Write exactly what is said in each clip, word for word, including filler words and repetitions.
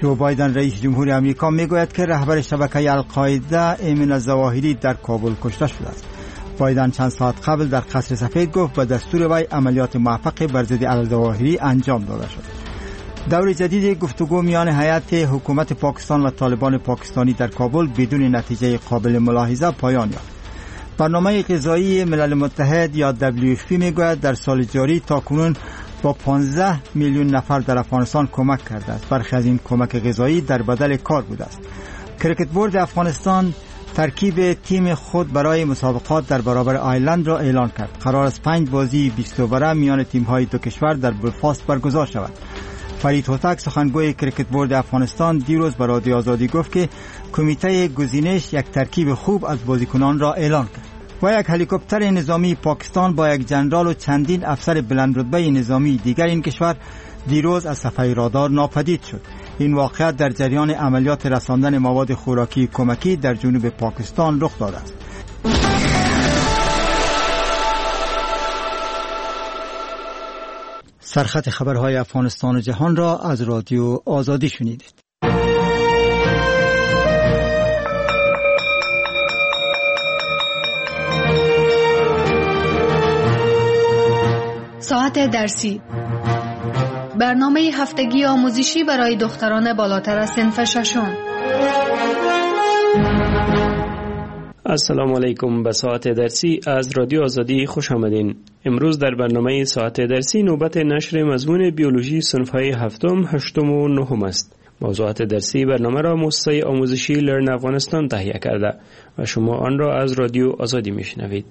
جو بایدن رئیس جمهور آمریکا میگوید که رهبر شبکه القاعده ایمن الظواهری در کابل کشته شده است. بایدن چند ساعت قبل در قصر سفید گفت به دستور وی عملیات موفق بر ضد الظواهری انجام داده شد. دور جدید گفتگو میان هیئت حکومت پاکستان و طالبان پاکستانی در کابل بدون نتیجه قابل ملاحظه پایان یافت. برنامه غذایی ملل متحد یا دبلیو اف پی میگوید در سال جاری تاکنون با پانزده میلیون نفر در افغانستان کمک کرده است. برخی از این کمک غذایی در بدل کار بوده است. کرکت بورد افغانستان ترکیب تیم خود برای مسابقات در برابر آیرلند را اعلان کرد. قرار است پنج بازی بیست اووره میان تیم‌های دو کشور در بلفاست برگزار شود. فرید هوتک سخنگوی کرکت بورد افغانستان دیروز به رادیو آزادی گفت که کمیته گزینش یک ترکیب خوب از بازیکنان را اعلان کرد. و یک هلیکوپتر نظامی پاکستان با یک جنرال و چندین افسر بلند رتبه نظامی دیگر این کشور دیروز از صفحه رادار ناپدید شد. این واقعیت در جریان عملیات رساندن مواد خوراکی کمکی در جنوب پاکستان رخ داده است. سرخط خبرهای افغانستان و جهان را از رادیو آزادی شنیدید. ساعت درسی، برنامه هفتگی آموزشی برای دختران بالاتر از صنف ششم. السلام علیکم. به ساعت درسی از رادیو آزادی خوش آمدین. امروز در برنامه ساعت درسی نوبت نشر مضمون بیولوژی صنف‌های هفتم، هشتم و نهم است. موضوعات درسی برنامه را مؤسسه آموزشی لرن افغانستان تهیه کرده و شما آن را از رادیو آزادی میشنوید.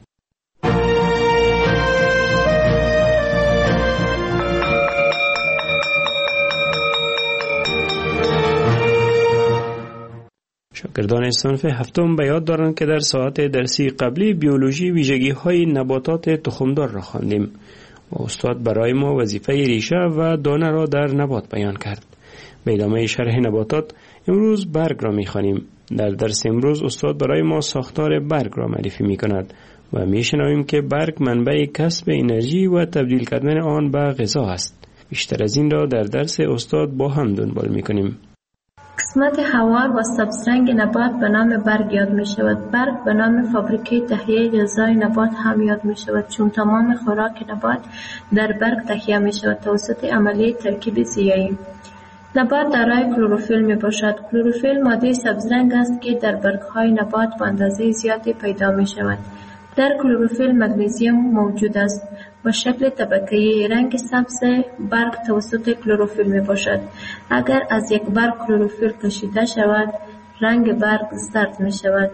شاگردان صنف هفتم به یاد دارند که در ساعت درسی قبلی بیولوژی ویژگی‌های نباتات تخمدار را خواندیم و استاد برای ما وظیفه ریشه و دانه را در نبات بیان کرد. به ادامه شرح نباتات امروز برگ را می‌خوانیم. در درس امروز استاد برای ما ساختار برگ را معرفی می‌کند و می‌شنویم که برگ منبع کسب انرژی و تبدیل کردن آن به غذا است. بیشتر از این را در درس استاد با هم دنبال می‌کنیم. قسمت حوار و سبزرنگ نبات به نام برگ یاد می شود. برگ به نام فابریکه تهیه غذای نبات هم یاد می شود، چون تمام خوراک نبات در برگ تهیه می شود توسط عملیه ترکیب ضیایی. نبات دارای کلروفیل می باشد. کلروفیل ماده سبزرنگ است که در برگ‌های نبات به اندازه زیادی پیدا می شود. در کلروفیل مگنیزیم موجود است. با شکل طبقه‌ای رنگ سبز برگ توسط کلروفیل می باشد. اگر از یک برگ کلروفیل کشیده شود، رنگ برگ زرد می شود.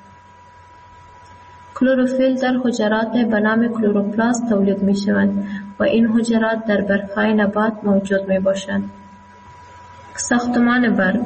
کلروفیل در حجرات به نام کلوروپلاست تولید می شود و این حجرات در برگ‌های نبات موجود می باشند. ساختمان برگ.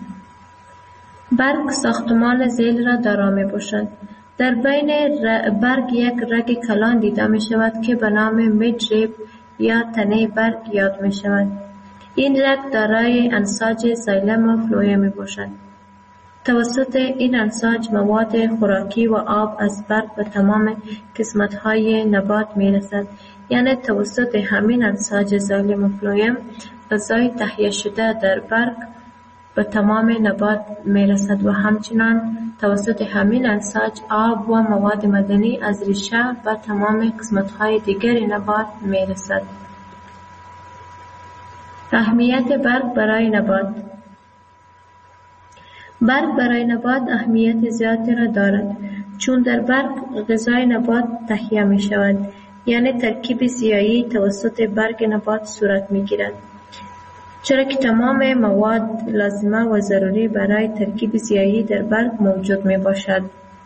برگ ساختمان ذیل را دارا می باشد. در بین برگ یک رگ کلان دیده می شود که به نام میدریب یا تنه برگ یاد می شود. این رگ دارای انساج زایلم و فلویم می باشد. توسط این انساج مواد خوراکی و آب از برگ به تمام قسمت‌های نبات می رسد. یعنی توسط همین انساج زایلم و فلویم غذای تهیه شده در برگ به تمام نبات می رسد و همچنان توسط همین انساج آب و مواد معدنی از ریشه و تمام قسمت‌های دیگر نبات می رسد. اهمیت برگ برای نبات. برگ برای نبات اهمیت زیادی را دارد، چون در برگ غذای نبات تهیه می شود، یعنی ترکیب ضیایی توسط برگ نبات صورت می گیرد. چرا که تمام مواد لازمه و ضروری برای ترکیب ضیایی در برگ موجود می باشد.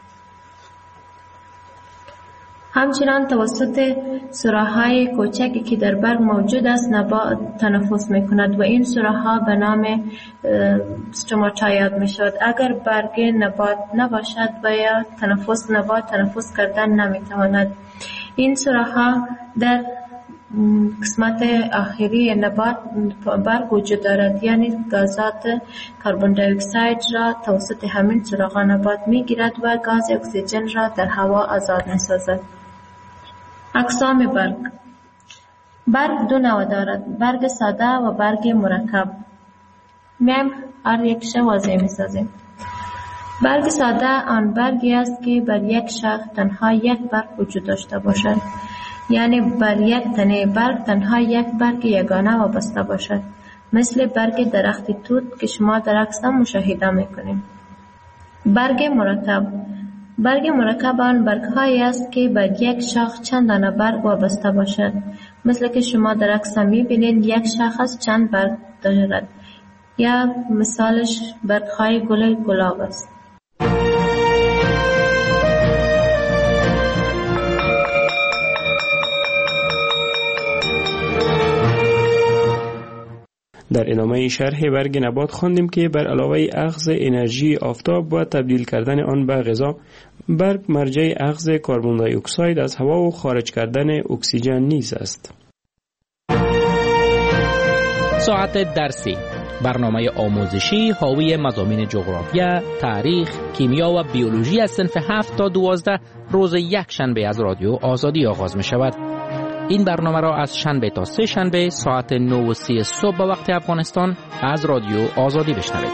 همچنان توسط سوراخ‌های کوچکی که در برگ موجود است نبات تنفس می کند و این سوراخ‌ها به نام استوماتا یاد می شود. اگر برگ نبات نباشد و یا تنفس نبات تنفس کردن نمی تواند. این سوراخ‌ها در قسمت آخری نبات برگ وجود دارد، یعنی گازات کربن دی اکساید را توسط همین سوراخ‌ها نبات می گیرد و گاز اکسیژن را در هوا آزاد می سازد. اقسام برگ. برگ دو نوع دارد: برگ ساده و برگ مرکب. میایم هر یک شا واضح میسازیم. برگ ساده آن برگی است که بر یک شاخ تنها یک برگ وجود داشته باشد، یعنی بر یک تنه برگ تنها یک برگ یگانه وابسته باشد، مثل برگ درخت توت که شما در عکس مشاهده میکنید. برگ مرکب برگ مرکب آن برگ هایی است که بر یک شاخ چند دانه برگ وابسته باشد، مثل که شما در عکس میبینید یک شاخ چند برگ دارد، یا مثالش برگ های گل گلاب است. در ادامه شرح برگ نبات خواندیم که بر علاوه اخذ انرژی آفتاب و تبدیل کردن آن به غذا، برگ مرجع اخذ کربن دی اکساید از هوا و خارج کردن اکسیژن نیز است. ساعت درسی، برنامه آموزشی حاوی مضامین جغرافیا، تاریخ، کیمیا و بیولوژی از صنف هفت تا دوازده روز یک شنبه از رادیو آزادی آغاز می شود. این برنامه را از شنبه تا سه شنبه ساعت نه و سی صبح به وقت افغانستان از رادیو آزادی بشنوید.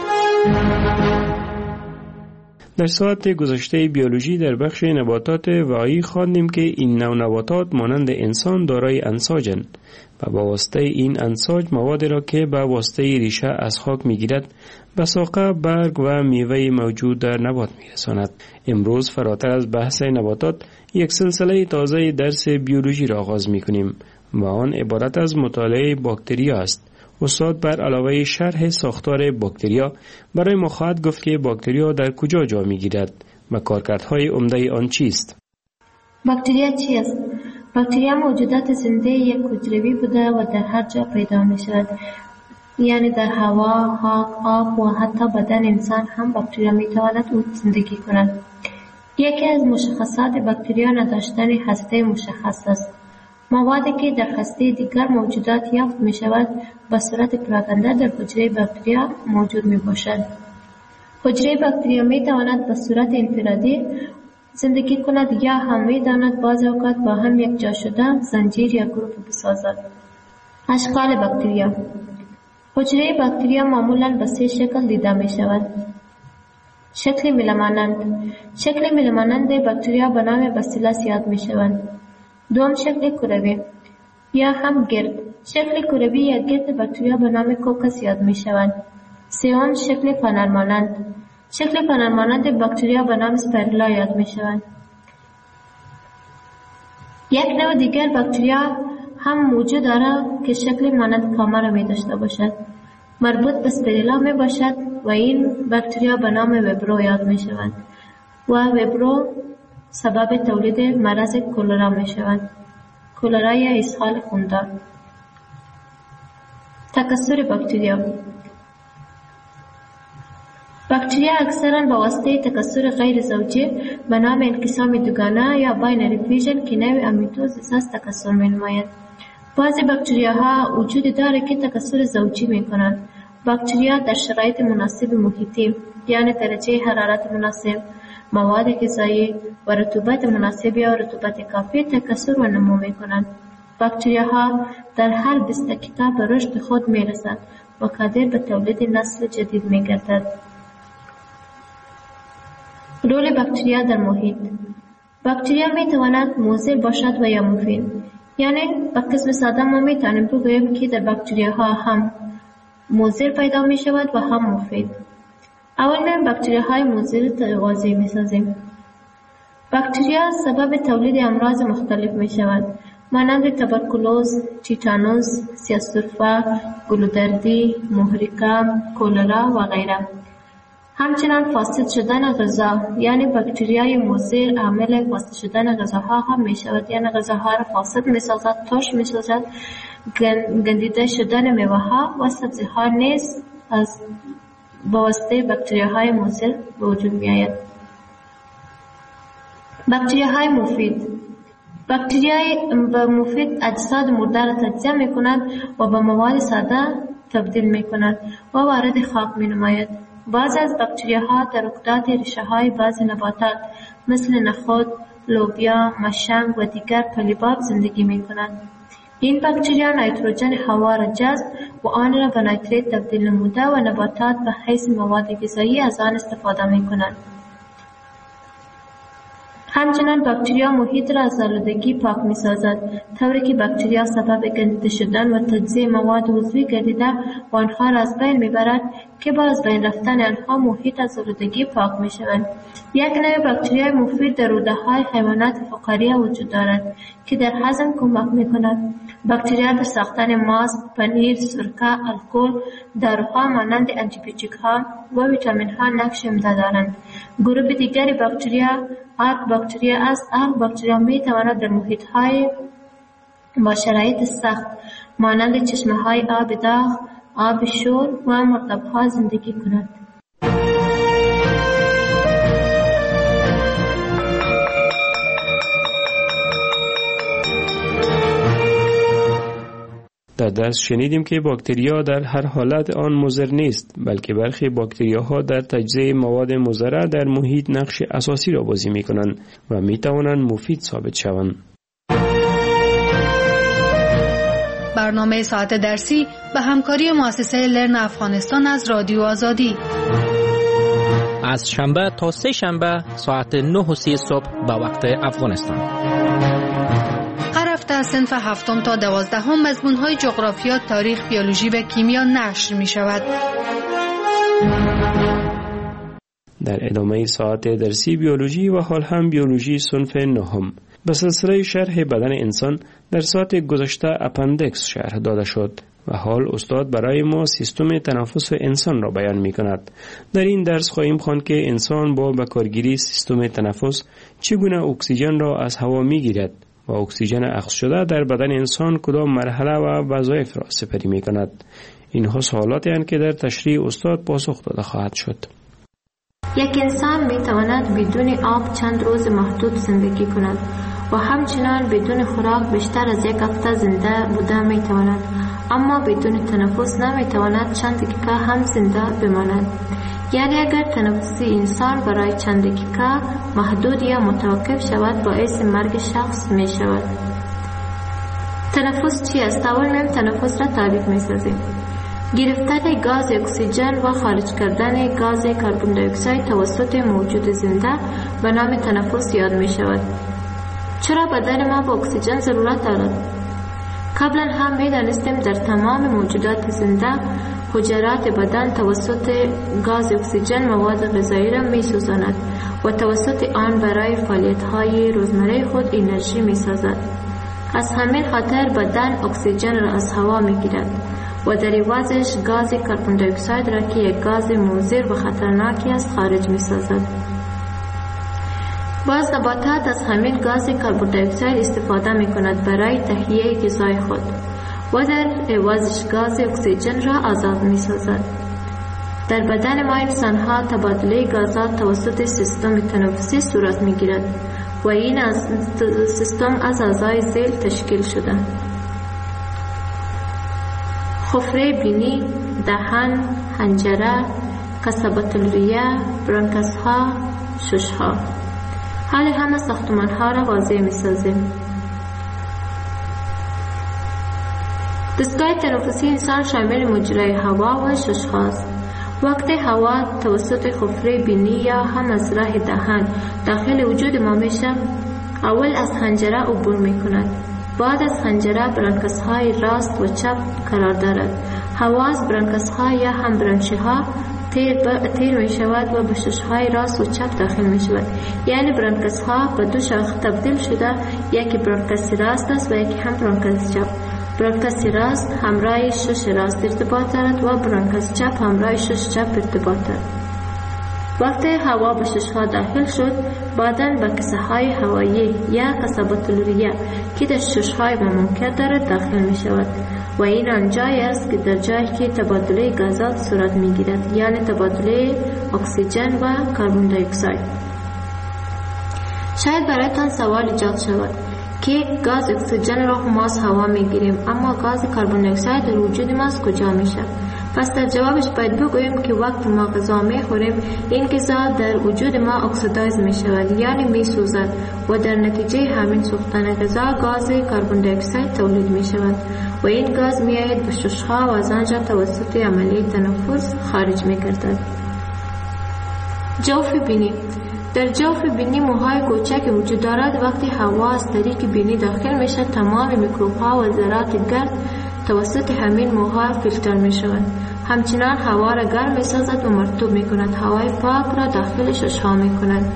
در ساعت گذشته بیولوژی در بخش نباتات واعی خواندیم که این نوع نباتات مانند انسان دارای انساجند و با واسطه این انساج مواد را که با واسطه ریشه از خاک میگیرد به ساقه، برگ و میوه موجود در نبات میرساند. امروز فراتر از بحث نباتات یک سلسله تازه درس بیولوژی را آغاز میکنیم و آن عبارت از مطالعه باکتریا است. استاد بر علاوه شرح ساختار باکتریا برای ما خواهد گفت که باکتریا در کجا جا میگیرد و کارکردهای عمده آن چیست. باکتریا چی است؟ باکتریا موجودات زنده یک حجروی بوده و در هر جا پیدا می شود، یعنی در هوا، خاک، آب و حتی بدن انسان هم باکتریا می تواند زندگی کند. یکی از مشخصات باکتریا نداشتن هسته مشخص است. موادی که در هسته دیگر موجودات یافت می شود به صورت پراکنده در حجره باکتریا موجود می باشد. حجره باکتریا می تواند به صورت انفرادی زندگی کند یا هم می داند بعض اوقات با هم یک جا شده زنجیر یا گروه بسازد. اشکال باکتریا. حجره باکتریا معمولا به سه شکل دیده می شود. شکل میله‌مانند. شکل میله‌مانند باکتریا به نام باسیلس یاد می شوند. دوم شکل کروی یا هم گرد. شکل کروی یا گرد باکتریا به نام کوکس یاد می شوند. سوم شکل فنر مانند. شکل فنر مانند باکتریا به نام اسپیرولا یاد می شوند. یک نوع دیگر باکتریا هم موجود دارد که شکل مانند کامه را می داشته باشد. مربوط به اسپیرولا می باشد و این باکتریا به نام ویبرو یاد می شوند و ویبرو سبب تولید مرض کولرا می شوند. کولرا یا اسهال خوندار. تکثر باکتریا. باکتریا اکثرا با واسطه تکثر غیر زوجی به نام انقسام دوگانه یا باینری فیژن که نوع امیتوز اساس تکثر می نماید. بعضی باکتریاها وجود دارد که تکثر زوجی می کنند. باکتریا در شرایط مناسب محیطی یعنی درجه حرارت مناسب، مواد غذایی و رطوبت مناسب یا رطوبت کافی تکثر و نمو می کنند. باکتریاها در هر بیست دقیقه به رشد خود می رسند و قادر به تولید نسل جدید می گردد. رول باکتریا در محیط. باکتریا می تواند مضر باشد و یا مفید. یعنی به قسم ساده ما می توانیم بگوییم که در باکتریاها هم مضر پیدا می شود و هم مفید. اول می باکتریاهای مضر واضح می سازیم. باکتریا سبب تولید امراض مختلف می شود مانند تبرکلوز، تیتانوس، سیاه‌سرفه، گلودردی، محرقه، کولرا و غیره. همچنان فاسد شدن غذا یعنی باکتریای مضر عامل فاسد شدن غذاها هم می شود، یعنی غذاها را فاسد می سازد، ترش می سازد. گندیده شدن میوه ها و سبزی ها نیز از واسطه باکتریاهای مضر به وجود می آید. باکتریاهای مفید. باکتریای مفید اجساد مرده را تجزیه می کند و به مواد ساده تبدیل می کند و وارد خاک می نماید. بعض از باکتریاها در رکدات ریشه های بعض نباتات مثل نخود، لوبیا، مشنگ و دیگر پلیباب زندگی می کنند. این باکتریا نیتروژن هوا را جذب و آن را به نیتریت تبدیل نموده و نباتات به حیث مواد غذایی از آن استفاده می کنند. همچنین باکتریا محیط را از آلودگی پاک می سازد، طوری که باکتریا سبب گندیده شدن و تجزیه مواد عضوی گردیده و آنها را از بین می برد که با از بین رفتن آنها محیط از آلودگی پاک می شوند. یک نوع باکتریای مفید در روده های حیوانات فقاریه وجود دارد که در هضم کمک می کند. باکتریا در ساختن ماست، پنیر، سرکه، الکل، داروها مانند آنتیبیوتیک ها و ویتامین ها نقش عمده دارند. گروه دیگری باکتریا آرک باکتریا است. آرک باکتریا می تواند در محیط های با شرایط سخت مانند چشمه های آب داغ، آب شور و مرطب ها زندگی کند. در درس شنیدیم که باکتریا در هر حالت آن مضر نیست، بلکه برخی باکتریاها در تجزیه مواد مضره در محیط نقش اساسی را بازی می کنند و می توانند مفید ثابت شوند. برنامه ساعت درسی به همکاری مؤسسه لرن افغانستان از رادیو آزادی از شنبه تا سه شنبه ساعت نه و سی صبح به وقت افغانستان. هر هفته از صنف هفتم تا دوازدهم مضمون‌های جغرافیا، تاریخ، بیولوژی و کیمیا نشر می شود. در ادامه ساعت درسی بیولوژی و حال هم بیولوژی صنف نهم به سلسله شرح بدن انسان در ساعت گذشته اپندکس شرح داده شد و حال استاد برای ما سیستم تنفس انسان را بیان می کند. در این درس خواهیم خواند که انسان با بکارگیری سیستم تنفس چگونه اکسیژن را از هوا می گیرد و اکسیژن اخذ شده در بدن انسان کدام مرحله و وظایف را سپری می کند. اینها سوالاتی هستند که در تشریح استاد پاسخ داده خواهد شد. یک انسان می تواند بدون آب چند روز محدود زندگی کند و همچنان بدون خوراک بیشتر از یک هفته زنده بوده می تواند، اما بدون تنفس نمی تواند چند دقیقه هم زنده بماند. یعنی اگر تنفس انسان برای چند دقیقه محدود یا متوقف شود باعث مرگ شخص می شود. تنفس چی است؟ اول میم تنفس را تعریف می سازیم. گرفتن گاز اکسیژن و خارج کردن گاز کربن دی اکساید توسط موجود زنده به نام تنفس یاد می شود. چرا بدن ما به اکسیژن ضرورت دارد؟ قبلا هم می دانستیم در تمام موجودات زنده حجرات بدن توسط گاز اکسیژن مواد غذایی را می سوزاند و توسط آن برای فعالیت های روزمره خود انرژی می سازد. از همین خاطر بدن اکسیژن را از هوا می گیرد و در عوضش گاز کربن دی اکساید را که یک گاز مضر و خطرناکی است خارج می سازد. بعض نباتات از همین گاز کربن دی اکساید استفاده می کند برای تهیه غذای خود و در عوضش گاز اکسیژن را آزاد می سازد. در بدن ما انسان ها تبادله گازات توسط سیستم تنفسی صورت می گیرد و این از سیستم از اعضای ذیل تشکیل شده: خفره بینی، دهان، حنجره، قصبة الریه، برانکاس ها، شش ها. حال همه ساختمان ها را واضح می سازیم. دستگاه تنفسی انسان شامل مجرای هوا و شش هاست. وقتی هوا توسط خفره بینی یا هم از راه دهان داخل وجود ما میشه، اول از حنجره عبور می کند. بعد از حنجره برانکاس های راست و چپ قرار دارد. هوا از برانکاس ها یا هم برانچه ها تیر, تیر می شود و به شش های راست و چپ داخل می شود. یعنی برانکاس ها به دو شاخه تبدیل شده، یکی برانکاس راست است و یکی هم برانکاس چپ. برانکاس راست همراه شش راست ارتباط دارد و برانکاس چپ همراه شش چپ ارتباط دارد. وقتی هوا به شش ها داخل شد، بعداً به کسه های هوایی یا قصبة الریه که در شش های ممکن دارد داخل می شود و این آنجایی است که در جایی که تبادله گازات صورت می گیرد، یعنی تبادله اکسیژن و کربن دی اکساید. شاید برایتان سوال ایجاد شود که گاز اکسیژن را ما از هوا می گیریم، اما گاز کربن دی اکساید در وجود ما از کجا می شود؟ پس در جوابش باید بگوییم که وقت ما غذا میخوریم این غذا در وجود ما اکسیدایز می شود، یعنی می سوزد و در نتیجه همین سوختن غذا گاز کربن دی اکساید تولید می شود و این گاز می آید به ششها و از آنجا توسط عملیه تنفس خارج می گردد. جوف بینی. در جوف بینی موهای کوچک وجود دارد. وقتی هوا از طریق بینی داخل می شود تمام میکروب ها و ذرات گرد توسط همین موها فیلتر می شود. همچنان هوا را گرم می سازد و مرطوب می کند. هوای پاک را داخل ششها می کند.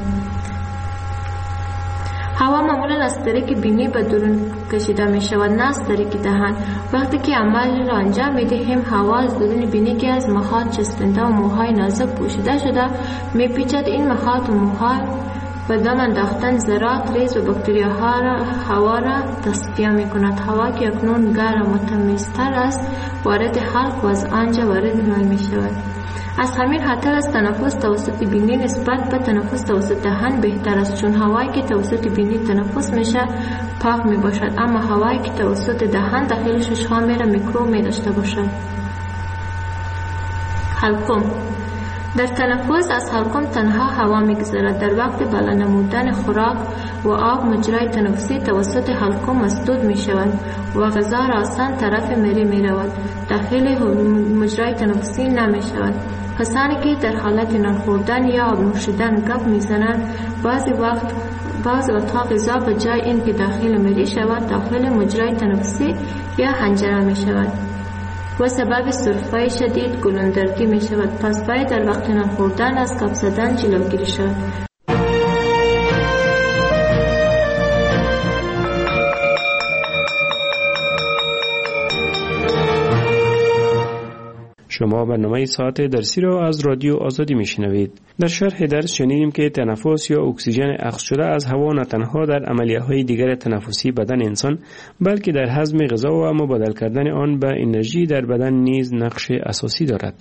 هوا معمولا از طریق بینی به درون کشیده می شود، نه از طریق دهان. وقتی که عمل را انجام می دهیم هوا از درون بینی که از مخاط چسبنده و موهای نازک پوشیده شده می پیچد. این مخاط و موهای و دم انداختن ذرات ریز و باکتریاها را هوا را تصفیه می کند. هوا که اکنون گرم و تمیزتر است وارد حلق و از آنجا وارد مای می شود. از همین خاطر است تنفس توسط بینی نسبت به تنفس توسط دهان بهتر است، چون هوایی که توسط بینی تنفس میشه پاک می باشد، اما هوایی که توسط دهان داخل ششها میره میکروب می داشته باشد. حلقم. در تنفس از حلقم تنها هوا میگذرد. در وقت بالا نمودن خوراک و آب مجرای تنفسی توسط حلقم مسدود می شود و غذا را آسان طرف مری می رود، داخل مجرای تنفسی نمی شود. کسانی که در حالت نان خوردن یا آب نوشیدن گپ می زنند بعضی وقت بعض وقتها غذا به جای اینکه داخل مری شود داخل مجرای تنفسی یا حنجره می شود و سبب سرفه شدید گلوندردی می شود. پس باید در وقت نان خوردن از گپ زدن جلوگیری شود. شما برنامه ساعت درسی را از رادیو آزادی میشنوید. در شرح درس شنیدیم که تنفس یا اکسیژن اخذ شده از هوا نه تنها در عملیه‌های دیگر تنفسی بدن انسان بلکه در هضم غذا و مبادله کردن آن به انرژی در بدن نیز نقش اساسی دارد.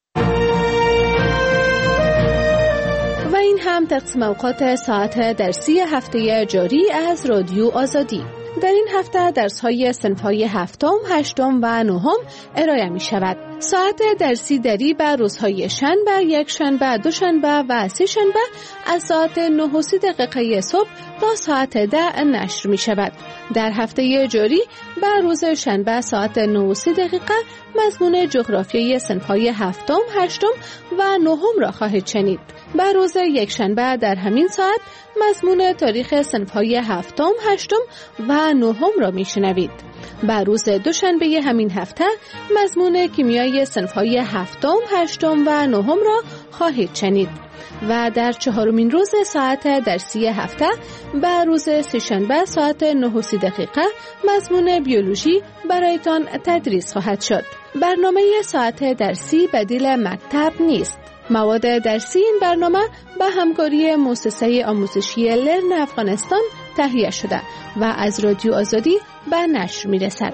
و این هم تقسیم اوقات ساعت درسی هفته جاری از رادیو آزادی. در این هفته درس‌های صنف‌های هفتم، هشتم و نهم ارائه می‌شود. ساعت درسی دری بر روزهای شنبه، یک شنبه، دو شنبه و سه شنبه از ساعت نه و سی دقیقه صبح تا ساعت ده نشر می‌شود. در هفته جاری بر روز شنبه ساعت نه و سی دقیقه مضمون جغرافیای صنف‌های هفتم، هشتم و نهم را خواهید شنید. بر روز یک شنبه در همین ساعت مضمون تاریخ صنف‌های هفتم، هشتم و نهم را میشنوید. بر روز دوشنبه همین هفته مضمون کیمیای صنف‌های هفتم، هشتم و نهم را خواهید شنید. و در چهارمین روز ساعت درسی هفته بر روز سه‌شنبه ساعت نه و سی دقیقه مضمون بیولوژی برایتان تدریس خواهد شد. برنامه ساعت درسی بدیل مکتب نیست. مواد درسی این برنامه به همکاری مؤسسه آموزشی لرن افغانستان تهیه شده و از رادیو آزادی به نشر می‌رسد.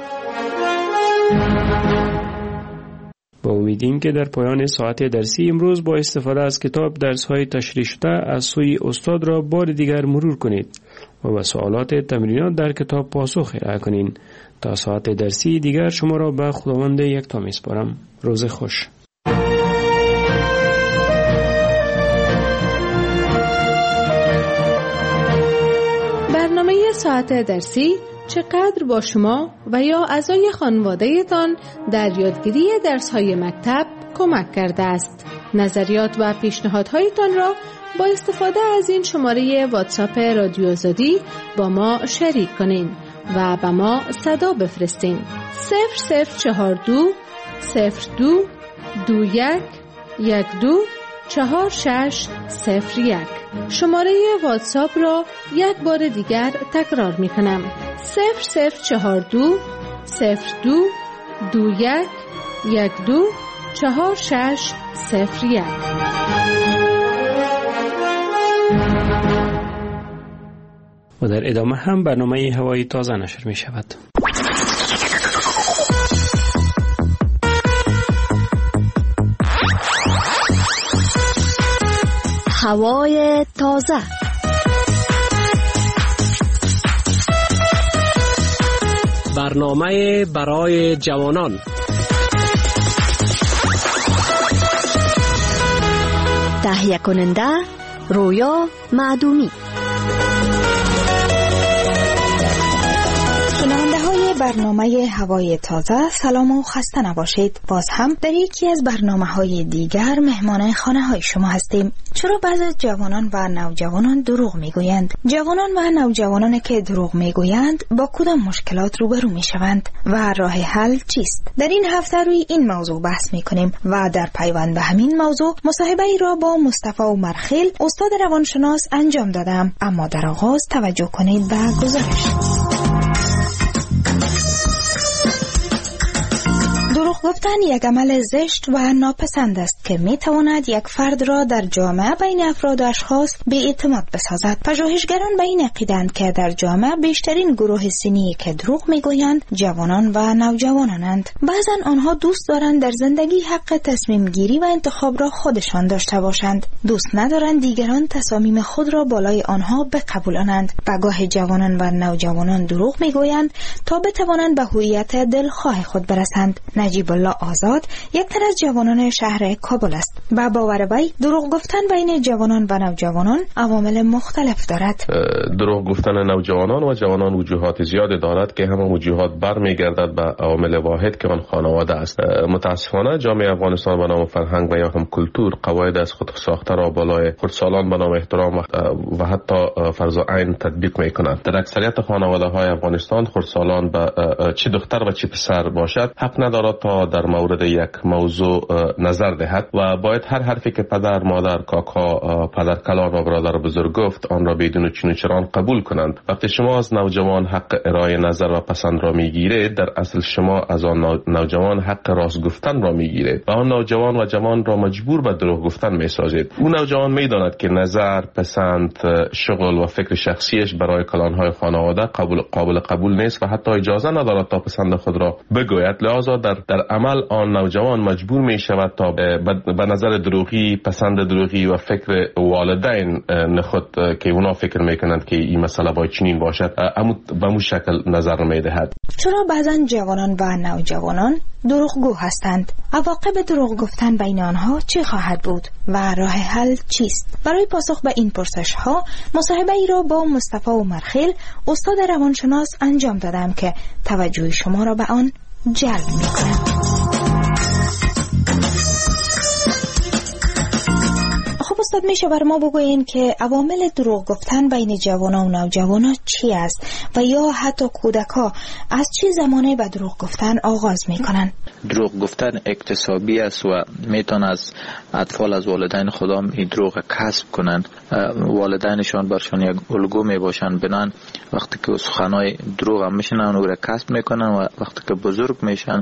با امیدیم که در پایان ساعت درسی امروز با استفاده از کتاب درس‌های تشریح شده از سوی استاد را بار دیگر مرور کنید و به سوالات تمرینات در کتاب پاسخ ارائه کنید. تا ساعت درسی دیگر شما را به خداوند یکتا می‌سپارم. روز خوش. برنامه ساعت درسی چقدر با شما و یا اعضای خانواده‌تان در یادگیری درس‌های مکتب کمک کرده است. نظریات و پیشنهادهایتان را با استفاده از این شماره واتساپ رادیو آزادی با ما شریک کنین و به ما صدا بفرستین. صفر صفر چهار دو صفر دو دو یک یک دو چهار شش صفر یک. شماره واتساپ را یک بار دیگر تکرار می کنم. صفر صفر چهار دو صفر دو دو یک یک دو چهار شش صفر یک. و در ادامه هم برنامه هوای تازه نشر می شود. هوای تازه. برنامه برای جوانان. تهیه کننده رویا معدومی. برنامه هوای تازه، سلام و خسته نباشید. باز هم در یکی از برنامه های دیگر مهمان خانه های شما هستیم. چرا بعضی جوانان و نوجوانان دروغ میگویند؟ جوانان و نوجوانانی که دروغ میگویند با کدام مشکلات روبرو میشوند و راه حل چیست؟ در این هفته روی این موضوع بحث میکنیم و در پیوند به همین موضوع مصاحبه ای را با مصطفی عمرخیل استاد روانشناس انجام دادم. اما در آغاز توجه کنید به گزارش. دروغ گفتن یک عمل زشت و ناپسند است که می تواند یک فرد را در جامعه بین افراد و اشخاص بی اعتماد بسازد. پژوهشگران به این عقیدند که در جامعه بیشترین گروه سنی که دروغ می گویند جوانان و نوجوانانند. بعضا آنها دوست دارند در زندگی حق تصمیم گیری و انتخاب را خودشان داشته باشند. دوست ندارند دیگران تصامیم خود را بالای آنها بقبولانند. و گاه جوانان و نوجوانان دروغ می گویند تا بتوانند به هویت دلخواه خود برسند. نجیب الله آزاد یک تن از جوانان شهر کابل است. با باور وی دروغ گفتن بین جوانان و نوجوانان عوامل مختلف دارد. دروغ گفتن نوجوانان و جوانان وجوهات زیاد دارد که همه وجوهات برمیگردد به عامل واحد که آن خانواده است. متاسفانه جامعه افغانستان به نام فرهنگ و یا هم کلتور قواعد از خود ساخته را بالای خردسالان به نام احترام و حتی فرض عین تطبیق میکنند. در اکثریت خانواده های افغانستان خردسالان به چه دختر و چه پسر باشد حق ندارد تا در مورد یک موضوع نظر دهد و باید هر حرفی که پدر، مادر، کاکا، پدر کلان و برادر بزرگ گفت آن را بدون چون و چران قبول کنند. وقتی شما از نوجوان حق ارائه نظر و پسند را میگیرید، در اصل شما از آن نوجوان حق راست گفتن را میگیرید و آن نوجوان و جوان را مجبور به دروغ گفتن میسازید. اون نوجوان میداند که نظر، پسند، شغل و فکر شخصیش برای کلانهای خانواده قابل قابل قبول نیست و حتی اجازه ندارد تا پسند خود را بگوید. لذا در در عمل آن نوجوان مجبور می شود تا به نظر دروغی، پسند دروغی و فکر والدین نخود که اونا فکر میکنند که این مسئله باید چنین باشد به مو شکل نظر می دهد. چرا بعضا جوانان و نوجوانان دروغگو هستند؟ عواقب دروغ گفتن بین آنها چه خواهد بود و راه حل چیست؟ برای پاسخ به این پرسش ها مصاحبه ای را با مصطفی عمرخیل استاد روانشناس انجام دادم که توجه شما را به آن جلب میکنم. خب استاد، میشه بر ما بگوین که عوامل دروغ گفتن بین جوانان و نوجوانان چی است و یا حتی کودکا از چه زمانی به دروغ گفتن آغاز میکنن؟ دروغ گفتن اکتسابی است و میتون از اطفال از والدین خودم این دروغ کسب کنند. والدینشان برشان یک الگو میباشند، بنان وقتی که سخنای دروغ هم میشنن او را کسب میکنن و وقتی که بزرگ میشن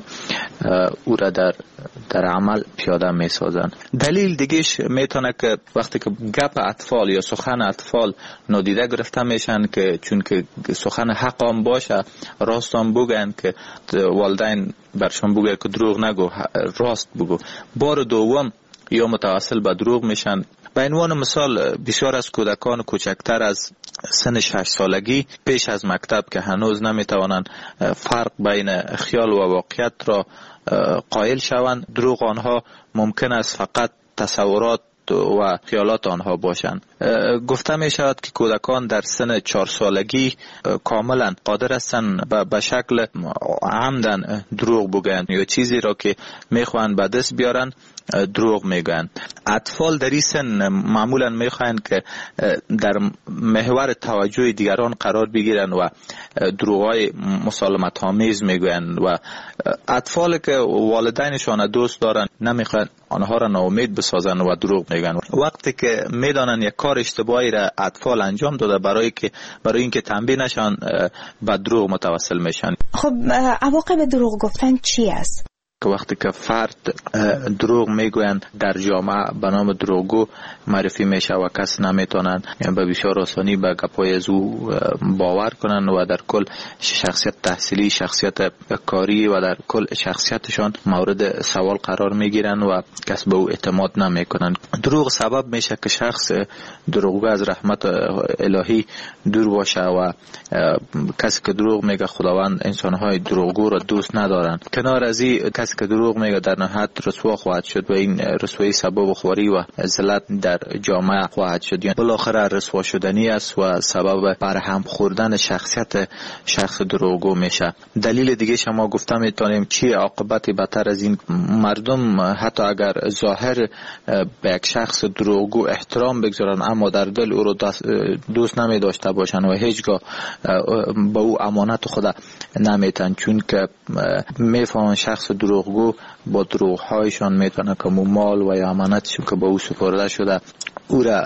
او را در در عمل پیاده میسازن. دلیل دیگهش میتونه که وقتی که گپ اطفال یا سخن اطفال نادیده گرفته میشن که چون که سخن حق هم باشه راست هم بگن که والدین برشان بگه که دروغ نگو، راست بگو. بار دوم یا متواصل به دروغ میشن. به عنوان مثال بسیار از کودکان کوچکتر از سن شش سالگی پیش از مکتب که هنوز نمیتوانند فرق بین خیال و واقعیت را قائل شوند، دروغ آنها ممکن است فقط تصورات و خیالات آنها باشند. گفته می شود که کودکان در سن چهار سالگی کاملا قادر هستند به شکل عمدن دروغ بگویند یا چیزی را که میخواهند به دست بیارن دروغ میگن. اطفال در این سن معمولا میخواهند که در محور توجه دیگران قرار بگیرن و دروغای مسالمت آمیز میگویند و اطفال که والدینشان دوست دارن نمیخواهند آنها را ناامید بسازن و دروغ میگن. وقتی که میدانن یک کار اشتباهی را اطفال انجام داده برای که برای اینکه تنبیه نشن به دروغ متوسل میشن. خب عواقب دروغ گفتن چی است؟ که وقتی که فرد دروغ میگویند در جامعه به نام دروغگو معرفی میشه و کس نمیتونن به بسیار آسانی به گپای از او باور کنن و در کل شخصیت تحصیلی، شخصیت کاری و در کل شخصیتشان مورد سوال قرار میگیرن و کس به او اعتماد نمیکنن. دروغ سبب میشه که شخص دروغگو از رحمت الهی دور باشه و کسی که دروغ میگه خداوند انسانهای دروغگو را دوست ندارن. کنار از این کسی که دروغ میگه در نهایت رسوا خواهد شد و این رسوایی سبب خواری و ذلت در جامعه خواهد شد. یعنی بالاخره رسوا شدنی است و سبب برهم خوردن شخصیت شخص دروغگو میشه. دلیل دیگه شما گفتم میتونیم چی عاقبت بدتر از این، مردم حتی اگر ظاهر به یک شخص دروغگو احترام بگذارن اما در دل او رو دوست نمی داشته باشن و هیچگاه به او امانت خود نمیتن، چون که میفهمن شخص دروغگو با دروغهایشان میتونه که مال و یا امانتشون که به او سپرده شده او را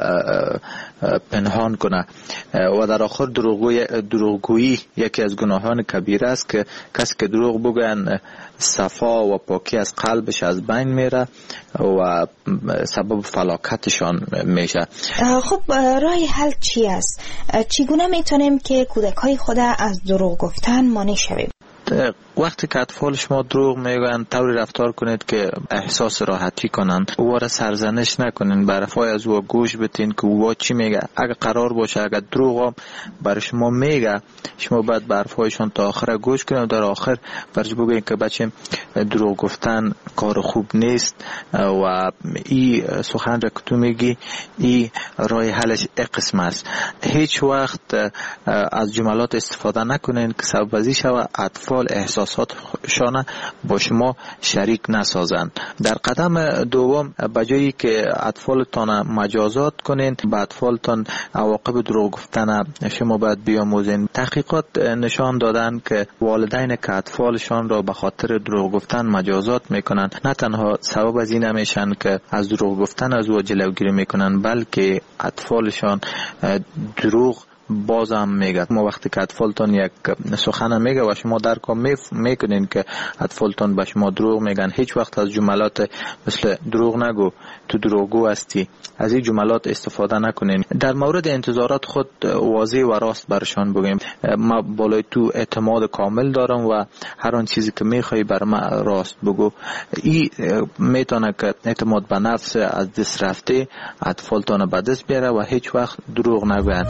پنهان کنه. و در آخر دروغگویی یکی از گناهان کبیره است که کسی که دروغ بگن صفا و پاکی از قلبش از بین میره و سبب فلاکتشان میشه. خب راه حل چی است؟ چگونه میتونیم که کودک‌های خود از دروغ گفتن مانع شویم؟ وقتی که اطفال شما دروغ میگن طوری رفتار کنید که احساس راحتی کنن، او را سرزنش نکنین، بر حرفای از او گوش بدین که او چی میگه. اگر قرار باشه اگر دروغ هم بر شما میگه، شما باید بر حرفایشون تا آخر گوش کنید و در آخر برش بگوین که بچه دروغ گفتن کار خوب نیست و این سخن را که تو میگی این راه حلش یک قسم است. هیچ وقت از جملات استفاده نکنین که سبب ازی شوه اطفال احساساتشان با شما شریک نسازند. در قدم دوم بجایی که اطفالتان مجازات کنین، به اطفالتان عواقب دروغ گفتن شما باید بیاموزین. تحقیقات نشان دادن که والدین که اطفالشان را به خاطر دروغ گفتن مجازات میکنن، نه تنها سبب از این نمیشن که از دروغ گفتن از او جلوگیری میکنن، بلکه اطفالشان دروغ بازم میگه. ما وقتی که اطفالتون یک سخن میگه و شما درک میکنین که اطفالتون به شما دروغ میگن، هیچ وقت از جملات مثل دروغ نگو، تو دروغگو هستی، از این جملات استفاده نکنین. در مورد انتظارات خود واضح و راست برشان بگیم. ما بالای تو اعتماد کامل دارم و هر آن چیزی که میخوای بر ما راست بگو. این میتونه که اعتماد به نفس از دست رفته اطفالتون به دست بیاره و هیچ وقت دروغ نگوین.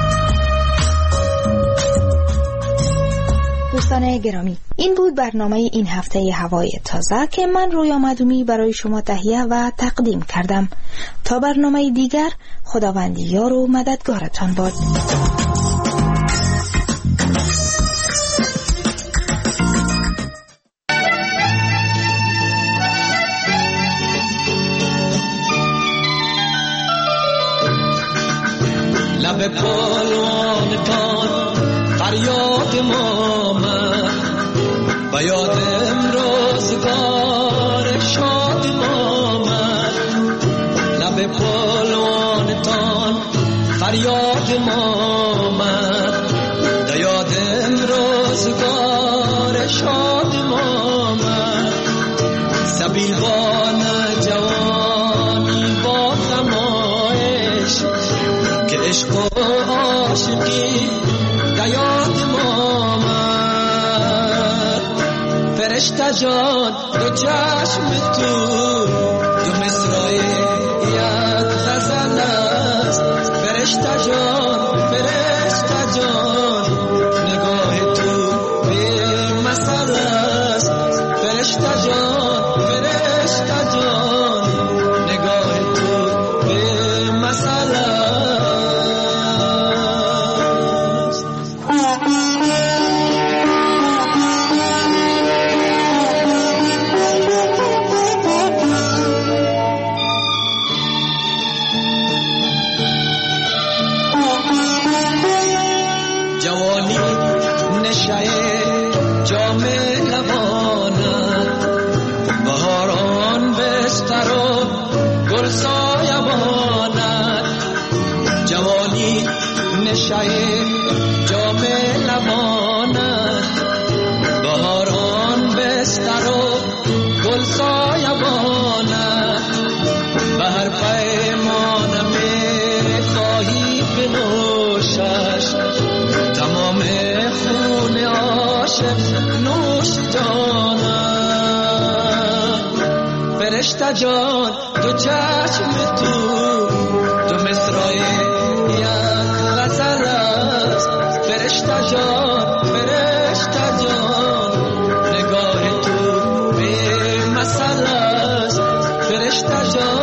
دوستان گرامی، این بود برنامه این هفته هوای تازه که من رویا مدومی برای شما تهیه و تقدیم کردم. تا برنامه دیگر، خداوند یار و مددگارتان باد. لب پالوانتان فریاد ما من، و یاد امروزگار شاد ما من. لب پالوانتان فریاد ما من، و یاد امروزگار شاد ما من. سبیلوان جوانی با تمایش که عشق و عاشقی دیاد ما من. فرشته جان دو چشم تو دو مصرع یک غزل است. فرشته جان فرشته جان نگاه تو به مثل است. فرشته جان فرشته جان نگاه تو به مثل است. جام لبانت بهاران بستر و گل سایبانت. به هر پیمان میخواهی بنوشش تمام خون عاشق نوش جانت. فرشته جان دو چشم تو دو مصرع فرشته جان فرشته جان نگاه تو به جان